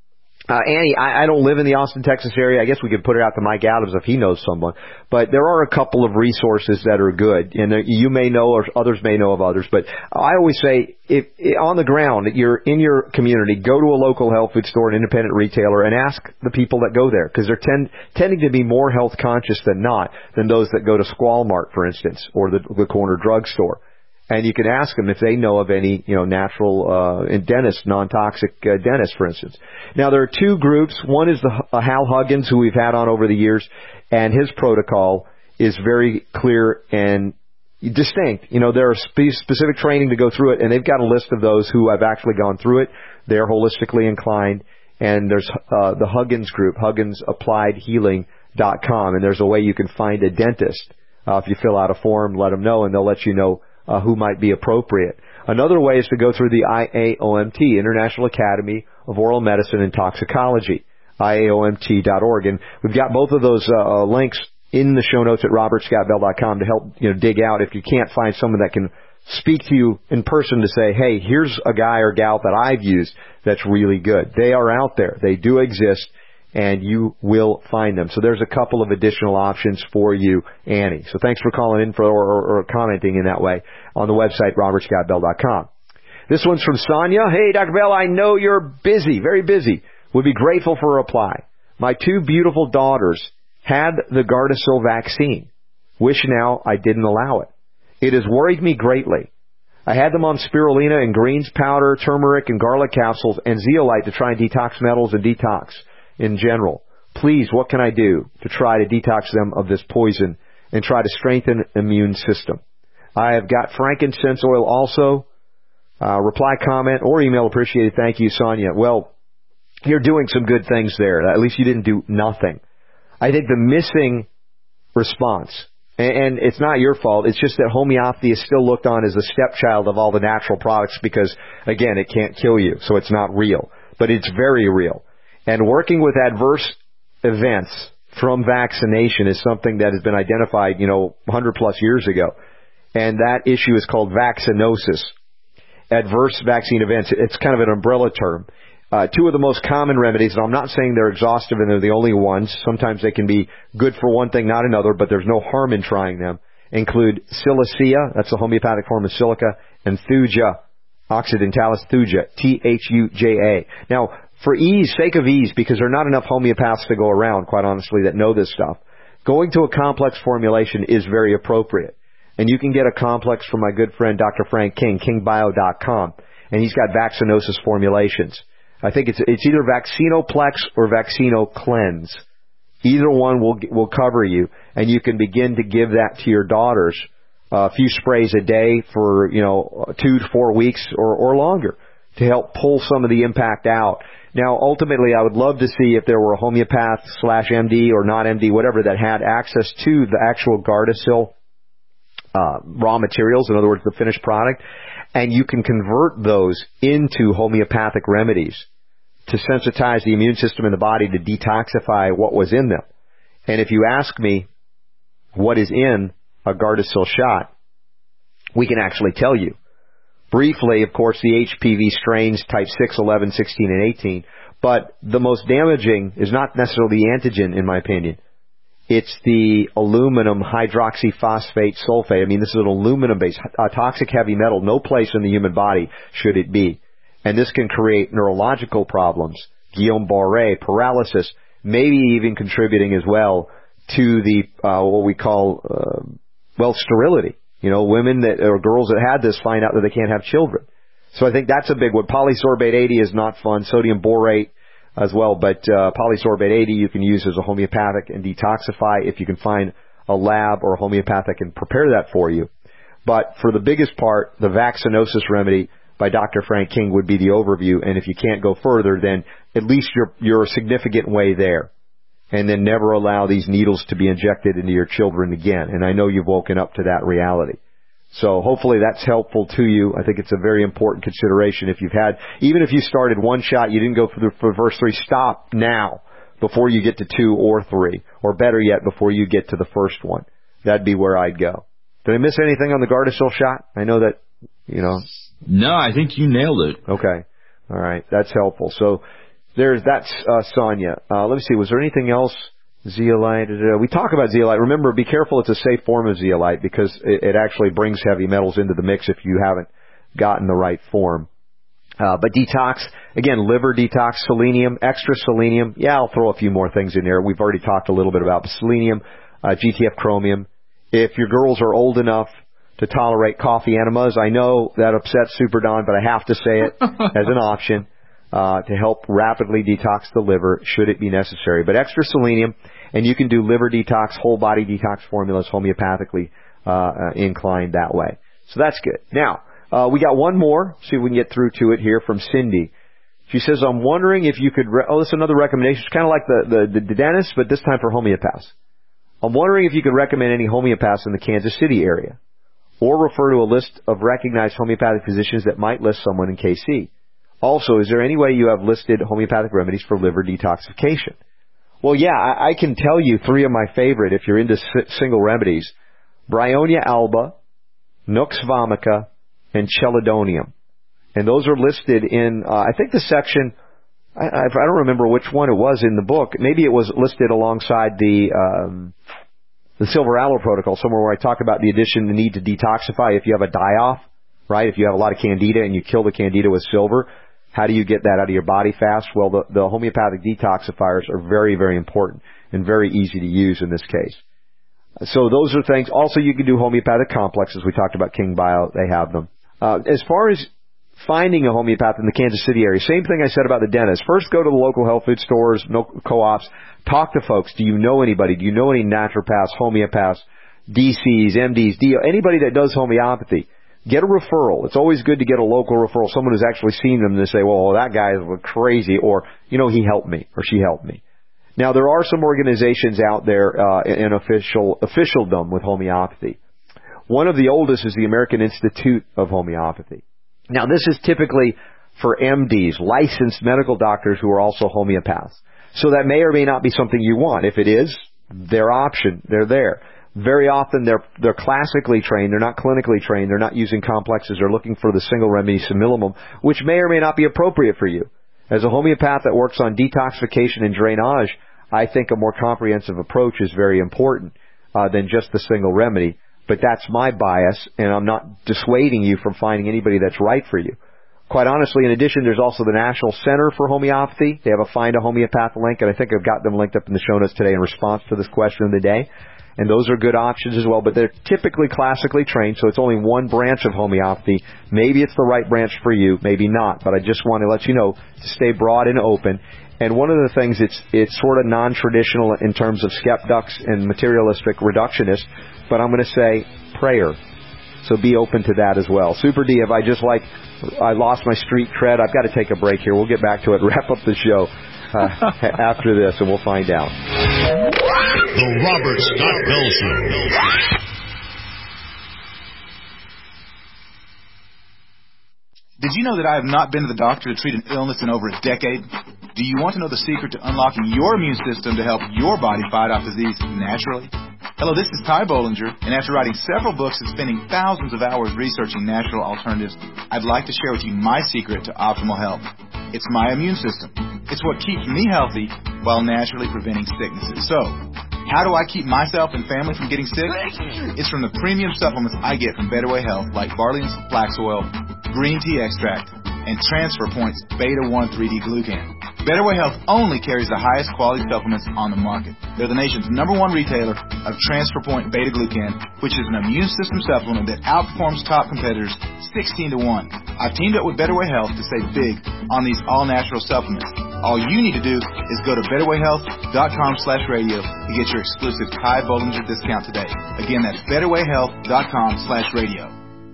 Annie, I don't live in the Austin, Texas area. I guess we could put it out to Mike Adams if he knows someone. But there are a couple of resources that are good. And you may know, or others may know of others. But I always say, if on the ground, you're in your community, go to a local health food store, an independent retailer, and ask the people that go there. Because they're tending to be more health conscious than those that go to Squall Mart, for instance, or the corner drugstore. And you can ask them if they know of any, natural dentist, non-toxic dentist, for instance. Now, there are two groups. One is the Hal Huggins, who we've had on over the years, and his protocol is very clear and distinct. There are specific training to go through it, and they've got a list of those who have actually gone through it. They're holistically inclined. And there's the Huggins group, HugginsAppliedHealing.com, and there's a way you can find a dentist. If you fill out a form, let them know, and they'll let you know who might be appropriate. Another way is to go through the IAOMT, International Academy of Oral Medicine and Toxicology, IAOMT.org. And we've got both of those links in the show notes at robertscottbell.com to help dig out if you can't find someone that can speak to you in person to say, hey, here's a guy or gal that I've used that's really good. They are out there. They do exist. And you will find them. So there's a couple of additional options for you, Annie. So thanks for calling in or commenting in that way on the website, robertscottbell.com. This one's from Sonia. Hey, Dr. Bell, I know you're busy, very busy. Would be grateful for a reply. My 2 beautiful daughters had the Gardasil vaccine. Wish now I didn't allow it. It has worried me greatly. I had them on spirulina and greens powder, turmeric and garlic capsules, and zeolite to try and detox metals and detox in general. Please, what can I do to try to detox them of this poison and try to strengthen the immune system? I have got frankincense oil also. reply, comment, or email appreciated. Thank you, Sonia. Well, you're doing some good things there. At least you didn't do nothing. I think the missing response, and it's not your fault, it's just that homeopathy is still looked on as a stepchild of all the natural products because, again, it can't kill you, so it's not real. But it's very real. And working with adverse events from vaccination is something that has been identified, 100 plus years ago. And that issue is called vaccinosis. Adverse vaccine events. It's kind of an umbrella term. Two of the most common remedies, and I'm not saying they're exhaustive and they're the only ones. Sometimes they can be good for one thing, not another, but there's no harm in trying them, include Silicea, that's a homeopathic form of silica, and Thuja, Occidentalis Thuja, Thuja. Now, for sake of ease, because there are not enough homeopaths to go around, quite honestly, that know this stuff, going to a complex formulation is very appropriate. And you can get a complex from my good friend Dr. Frank King, kingbio.com, and he's got vaccinosis formulations. I think it's either Vaccinoplex or Vaccinocleanse. Either one will cover you, and you can begin to give that to your daughters, a few sprays a day for 2 to 4 weeks or longer to help pull some of the impact out. Now, ultimately, I would love to see if there were a homeopath / MD or not MD, whatever, that had access to the actual Gardasil raw materials, in other words, the finished product, and you can convert those into homeopathic remedies to sensitize the immune system in the body to detoxify what was in them. And if you ask me what is in a Gardasil shot, we can actually tell you. Briefly, of course, the HPV strains type 6, 11, 16, and 18, but the most damaging is not necessarily the antigen, in my opinion. It's the aluminum hydroxyphosphate sulfate. I mean, this is an aluminum-based, toxic heavy metal. No place in the human body should it be. And this can create neurological problems, Guillain-Barré, paralysis, maybe even contributing as well to the, what we call, sterility. Women or girls that had this find out that they can't have children. So I think that's a big one. Polysorbate 80 is not fun. Sodium borate as well, but polysorbate 80 you can use as a homeopathic and detoxify if you can find a lab or a homeopath that can prepare that for you. But for the biggest part, the vaccinosis remedy by Dr. Frank King would be the overview, and if you can't go further, then at least you're a significant way there. And then never allow these needles to be injected into your children again. And I know you've woken up to that reality. So hopefully that's helpful to you. I think it's a very important consideration. Even if you started one shot, you didn't go for the first 3, stop now before you get to 2 or 3. Or better yet, before you get to the first one. That'd be where I'd go. Did I miss anything on the Gardasil shot? I know that, No, I think you nailed it. Okay. All right. That's helpful. So that's Sonia. Let me see. Was there anything else? Zeolite. We talk about zeolite. Remember, be careful. It's a safe form of zeolite because it actually brings heavy metals into the mix if you haven't gotten the right form. But detox, again, liver detox, selenium, extra selenium. Yeah, I'll throw a few more things in there. We've already talked a little bit about selenium, GTF chromium. If your girls are old enough to tolerate coffee enemas, I know that upsets Super Don, but I have to say it as an option. To help rapidly detox the liver, should it be necessary. But extra selenium, and you can do liver detox, whole body detox formulas homeopathically inclined that way. So that's good. Now, we got one more. See if we can get through to it here from Cindy. She says, I'm wondering if you could, this is another recommendation. It's kind of like the dentist, but this time for homeopaths. I'm wondering if you could recommend any homeopaths in the Kansas City area, or refer to a list of recognized homeopathic physicians that might list someone in KC. Also, is there any way you have listed homeopathic remedies for liver detoxification? Well, yeah, I can tell you 3 of my favorite if you're into single remedies. Bryonia alba, Nux vomica, and Chelidonium. And those are listed in, I think the section, I don't remember which one it was in the book. Maybe it was listed alongside the Silver Aloe Protocol, somewhere where I talk about the need to detoxify if you have a die-off, right? If you have a lot of candida and you kill the candida with silver. How do you get that out of your body fast? Well, the homeopathic detoxifiers are very, very important and very easy to use in this case. So those are things. Also, you can do homeopathic complexes. We talked about King Bio. They have them. As far as finding a homeopath in the Kansas City area, same thing I said about the dentist. First, go to the local health food stores, co-ops. Talk to folks. Do you know anybody? Do you know any naturopaths, homeopaths, DCs, MDs, anybody that does homeopathy? Get a referral. It's always good to get a local referral, someone who's actually seen them and say, well, that guy is crazy, or, he helped me, or she helped me. Now, there are some organizations out there in officialdom with homeopathy. One of the oldest is the American Institute of Homeopathy. Now, this is typically for MDs, licensed medical doctors who are also homeopaths. So that may or may not be something you want. If it is, their option, they're there. Very often they're classically trained, they're not clinically trained, they're not using complexes, they're looking for the single remedy simillimum, which may or may not be appropriate for you. As a homeopath that works on detoxification and drainage, I think a more comprehensive approach is very important than just the single remedy. But that's my bias, and I'm not dissuading you from finding anybody that's right for you. Quite honestly, in addition, there's also the National Center for Homeopathy. They have a Find a Homeopath link, and I think I've got them linked up in the show notes today in response to this question of the day. And those are good options as well, but they're typically classically trained, so it's only one branch of homeopathy. Maybe it's the right branch for you, maybe not, but I just want to let you know to stay broad and open. And one of the things, it's sort of non-traditional in terms of skeptics and materialistic reductionists, but I'm going to say prayer. So be open to that as well. Super D, I lost my street cred. I've got to take a break here. We'll get back to it, wrap up the show after this, and we'll find out. The Robert Scott Bell Show. Did you know that I have not been to the doctor to treat an illness in over a decade? Do you want to know the secret to unlocking your immune system to help your body fight off disease naturally? Hello, this is Ty Bollinger, and after writing several books and spending thousands of hours researching natural alternatives, I'd like to share with you my secret to optimal health. It's my immune system. It's what keeps me healthy while naturally preventing sicknesses. So, how do I keep myself and family from getting sick? It's from the premium supplements I get from Better Way Health, like barley and flax oil, green tea extract, and Transfer Point's Beta-1 3D Glucan. Better Way Health only carries the highest quality supplements on the market. They're the nation's #1 retailer of Transfer Point Beta Glucan, which is an immune system supplement that outperforms top competitors 16 to 1. I've teamed up with Better Way Health to save big on these all-natural supplements. All you need to do is go to betterwayhealth.com/radio to get your exclusive Ty Bollinger discount today. Again, that's betterwayhealth.com/radio.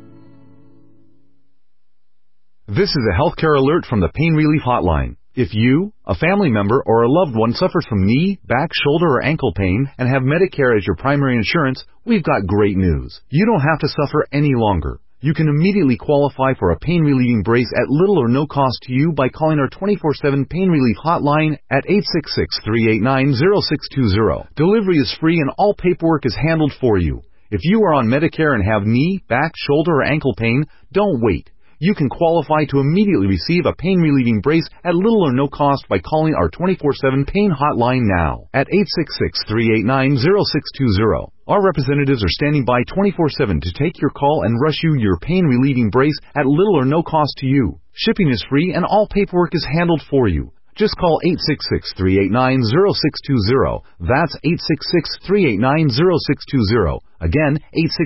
This is a healthcare alert from the Pain Relief Hotline. If you, a family member, or a loved one suffers from knee, back, shoulder, or ankle pain and have Medicare as your primary insurance, we've got great news. You don't have to suffer any longer. You can immediately qualify for a pain-relieving brace at little or no cost to you by calling our 24/7 Pain Relief Hotline at 866-389-0620. Delivery is free and all paperwork is handled for you. If you are on Medicare and have knee, back, shoulder, or ankle pain, don't wait. You can qualify to immediately receive a pain-relieving brace at little or no cost by calling our 24/7 Pain Hotline now at 866-389-0620. Our representatives are standing by 24/7 to take your call and rush you your pain-relieving brace at little or no cost to you. Shipping is free and all paperwork is handled for you. Just call 866-389-0620. That's 866-389-0620. Again,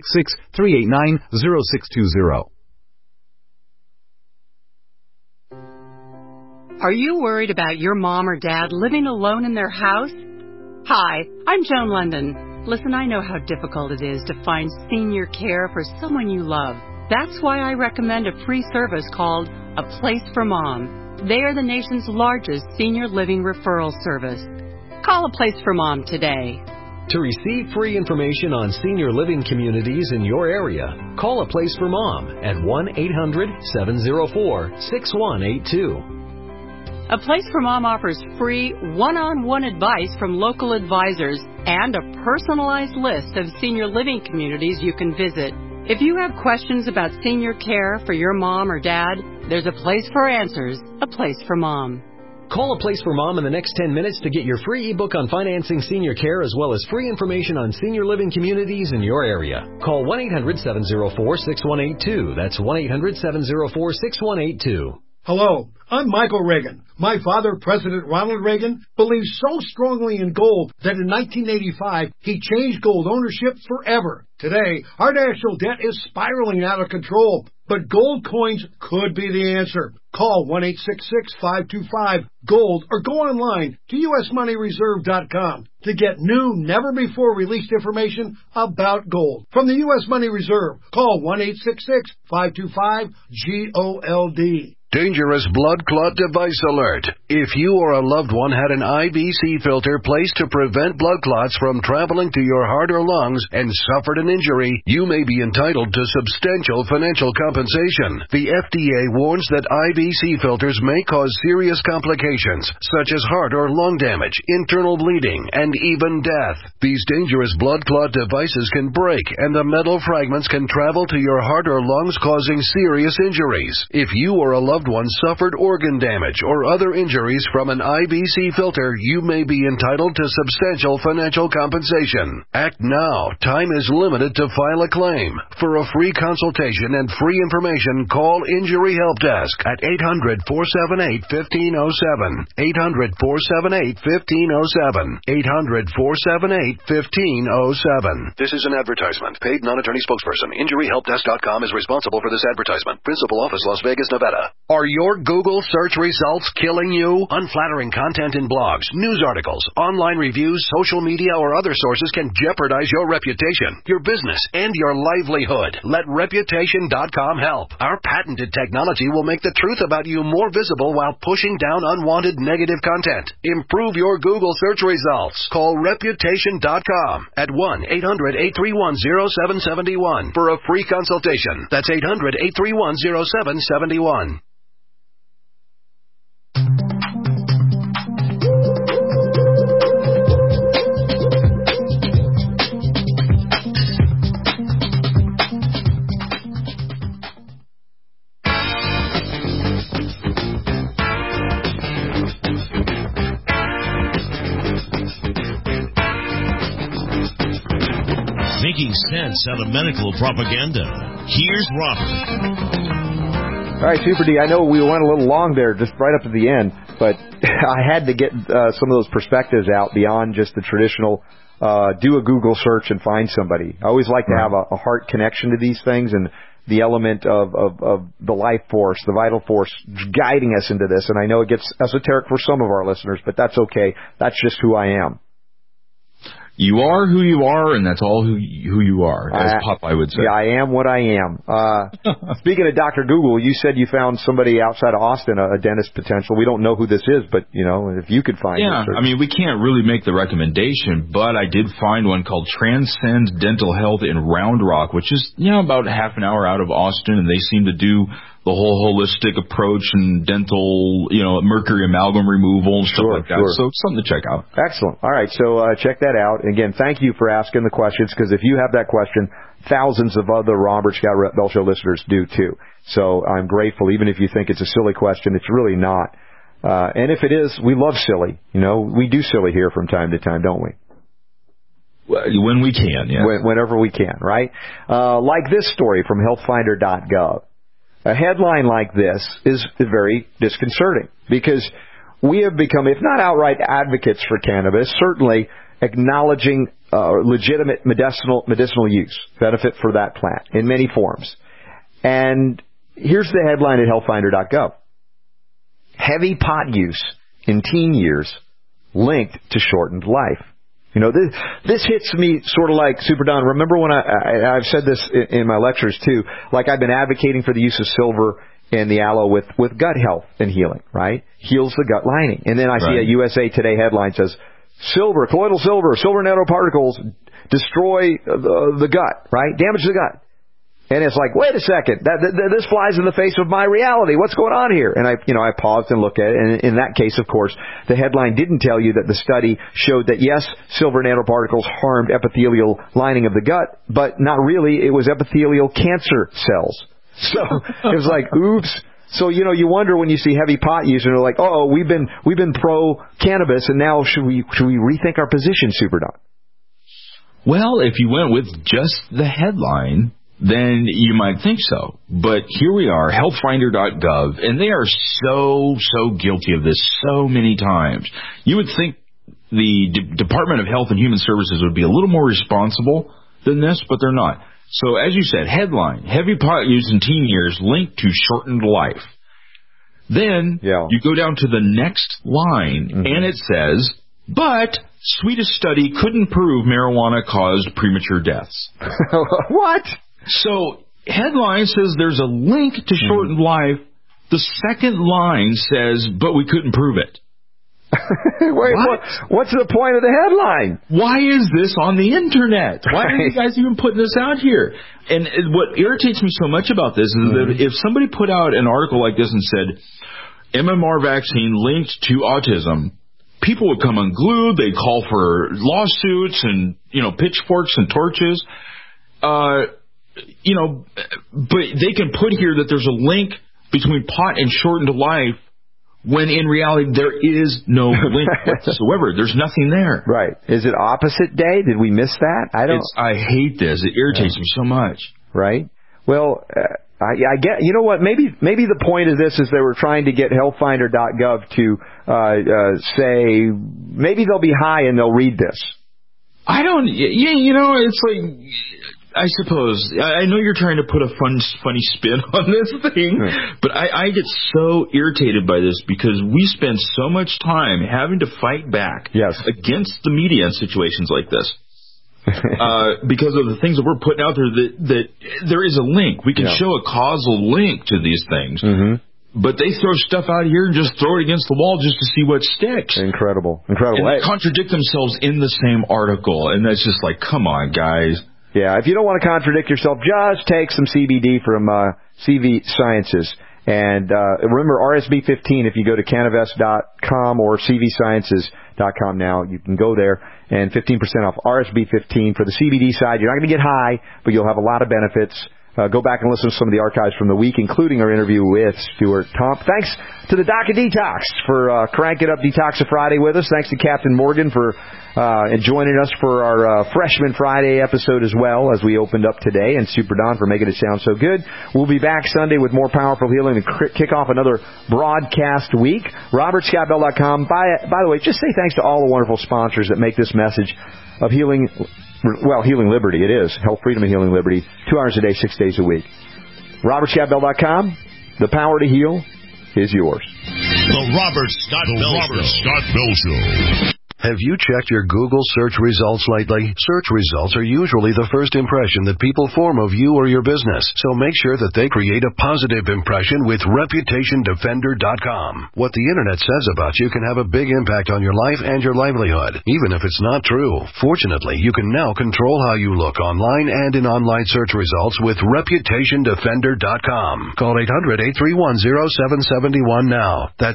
866-389-0620. Are you worried about your mom or dad living alone in their house? Hi, I'm Joan London. Listen, I know how difficult it is to find senior care for someone you love. That's why I recommend a free service called A Place for Mom. They are the nation's largest senior living referral service. Call A Place for Mom today. To receive free information on senior living communities in your area, call A Place for Mom at 1-800-704-6182. A Place for Mom offers free one-on-one advice from local advisors and a personalized list of senior living communities you can visit. If you have questions about senior care for your mom or dad, there's a place for answers, A Place for Mom. Call A Place for Mom in the next 10 minutes to get your free ebook on financing senior care as well as free information on senior living communities in your area. Call 1-800-704-6182. That's 1-800-704-6182. Hello, I'm Michael Reagan. My father, President Ronald Reagan, believed so strongly in gold that in 1985 he changed gold ownership forever. Today, our national debt is spiraling out of control, but gold coins could be the answer. Call 1-866-525-GOLD or go online to usmoneyreserve.com to get new, never-before-released information about gold. From the U.S. Money Reserve, call 1-866-525-GOLD. Dangerous blood clot device alert. If you or a loved one had an IBC filter placed to prevent blood clots from traveling to your heart or lungs and suffered an injury, you may be entitled to substantial financial compensation. The FDA warns that IBC filters may cause serious complications, such as heart or lung damage, internal bleeding, and even death. These dangerous blood clot devices can break, and the metal fragments can travel to your heart or lungs, causing serious injuries. If you or a loved one suffered organ damage or other injuries from an IBC filter, you may be entitled to substantial financial compensation. Act now. Time is limited to file a claim. For a free consultation and free information, call Injury Help Desk at 800-478-1507. 800-478-1507. 800-478-1507. This is an advertisement. Paid non-attorney spokesperson. InjuryHelpDesk.com is responsible for this advertisement. Principal office, Las Vegas, Nevada. Are your Google search results killing you? Unflattering content in blogs, news articles, online reviews, social media, or other sources can jeopardize your reputation, your business, and your livelihood. Let Reputation.com help. Our patented technology will make the truth about you more visible while pushing down unwanted negative content. Improve your Google search results. Call Reputation.com at 1-800-831-0771 for a free consultation. That's 800-831-0771. Making sense out of medical propaganda. Here's Robert. All right, Super D, I know we went a little long there, just right up to the end, but I had to get some of those perspectives out beyond just the traditional do a Google search and find somebody. I always like to have a heart connection to these things and the element of the life force, the vital force guiding us into this. And I know it gets esoteric for some of our listeners, but that's okay. That's just who I am. You are who you are, and that's all who you are, as Popeye would say. Yeah, I am what I am. Speaking of Dr. Google, you said you found somebody outside of Austin, a dentist potential. We don't know who this is, but, you know, if you could find it. Yeah, I mean, we can't really make the recommendation, but I did find one called Transcend Dental Health in Round Rock, which is, about half an hour out of Austin, and they seem to do the whole holistic approach and dental, mercury amalgam removal and stuff like that. Sure. So something to check out. Excellent. All right, so check that out. Again, thank you for asking the questions, because if you have that question, thousands of other Robert Scott Bell Show listeners do too. So I'm grateful. Even if you think it's a silly question, it's really not. And if it is, we love silly. We do silly here from time to time, don't we? When we can, yeah. Whenever we can, right? Like this story from healthfinder.gov. A headline like this is very disconcerting, because we have become, if not outright advocates for cannabis, certainly acknowledging legitimate medicinal use, benefit for that plant in many forms. And here's the headline at healthfinder.gov. Heavy pot use in teen years linked to shortened life. This hits me sort of like, Super Don, remember when I've said this in my lectures too, like I've been advocating for the use of silver and the aloe with gut health and healing, right? Heals the gut lining. And then I see a USA Today headline says, colloidal silver nanoparticles destroy the gut, right? Damage the gut. And it's like, wait a second, this flies in the face of my reality. What's going on here? And I paused and looked at it. And in that case, of course, the headline didn't tell you that the study showed that, yes, silver nanoparticles harmed epithelial lining of the gut, but not really. It was epithelial cancer cells. So it was like, oops. So, you wonder when you see heavy pot use, and they're like, we've been pro-cannabis, and now should we rethink our position, Super Don? Well, if you went with just the headline, then you might think so. But here we are, healthfinder.gov, and they are so guilty of this so many times. You would think the Department of Health and Human Services would be a little more responsible than this, but they're not. So as you said, headline, heavy pot use in teen years linked to shortened life. Then you go down to the next line, and it says, but Swedish study couldn't prove marijuana caused premature deaths. What? So headline says there's a link to shortened life. The second line says, but we couldn't prove it. Wait, what's the point of the headline? Why is this on the internet? Why are you guys even putting this out here? And what irritates me so much about this is that if somebody put out an article like this and said, MMR vaccine linked to autism, people would come unglued. They'd call for lawsuits and, pitchforks and torches. But they can put here that there's a link between pot and shortened life, when in reality there is no link whatsoever. There's nothing there. Right. Is it opposite day? Did we miss that? I hate this. It irritates me so much. Right. Well, I get. You know what? Maybe the point of this is they were trying to get healthfinder.gov to say maybe they'll be high and they'll read this. I don't. It's like. I suppose. I know you're trying to put a funny spin on this thing, but I get so irritated by this because we spend so much time having to fight back against the media in situations like this. Because of the things that we're putting out there that there is a link. We can show a causal link to these things. But they throw stuff out here and just throw it against the wall just to see what sticks. Incredible. And they contradict themselves in the same article. And that's just like, come on, guys. Yeah, if you don't want to contradict yourself, just take some CBD from CV Sciences. And remember, RSB15, if you go to Canavest.com or CVSciences.com now, you can go there, and 15% off RSB15 for the CBD side. You're not going to get high, but you'll have a lot of benefits. Go back and listen to some of the archives from the week, including our interview with Stuart Tomp. Thanks to the Doc of Detox for cranking up Detox Friday with us. Thanks to Captain Morgan for joining us for our Freshman Friday episode as well as we opened up today, and Super Don for making it sound so good. We'll be back Sunday with more powerful healing to kick off another broadcast week. RobertScottBell.com. By the way, just say thanks to all the wonderful sponsors that make this message of healing liberty. It is health, freedom, and healing liberty. 2 hours a day, 6 days a week. RobertScottBell.com. The power to heal is yours. The Robert Scott Bell Show. Have you checked your Google search results lately? Search results are usually the first impression that people form of you or your business, so make sure that they create a positive impression with ReputationDefender.com. What the Internet says about you can have a big impact on your life and your livelihood, even if it's not true. Fortunately, you can now control how you look online and in online search results with ReputationDefender.com. Call 800-831-0771 now. That's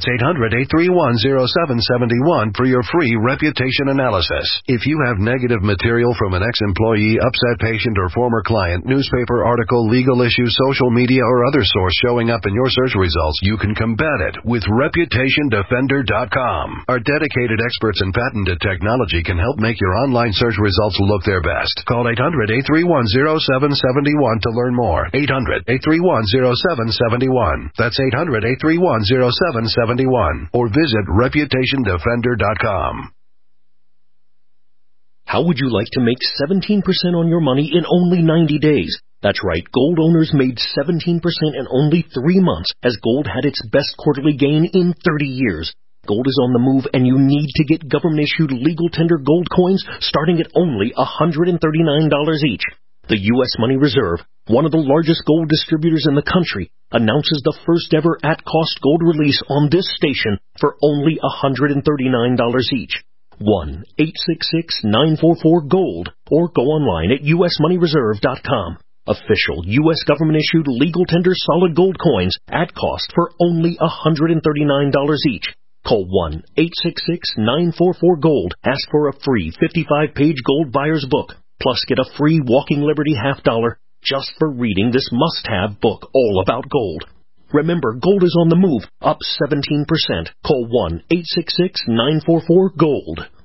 800-831-0771 for your free reputation analysis. If you have negative material from an ex-employee, upset patient, or former client, newspaper article, legal issue, social media, or other source showing up in your search results, you can combat it with ReputationDefender.com. Our dedicated experts in patented technology can help make your online search results look their best. Call 800-831-0771 to learn more. 800-831-0771. That's 800-831-0771. Or visit ReputationDefender.com. How would you like to make 17% on your money in only 90 days? That's right, gold owners made 17% in only 3 months, as gold had its best quarterly gain in 30 years. Gold is on the move, and you need to get government-issued legal tender gold coins starting at only $139 each. The U.S. Money Reserve, one of the largest gold distributors in the country, announces the first-ever at-cost gold release on this station for only $139 each. 1-866-944-GOLD or go online at usmoneyreserve.com. Official U.S. government-issued legal tender solid gold coins at cost for only $139 each. Call 1-866-944-GOLD. Ask for a free 55-page gold buyer's book. Plus get a free Walking Liberty $50 just for reading this must-have book all about gold. Remember, gold is on the move, up 17%. Call 1-866-944-GOLD.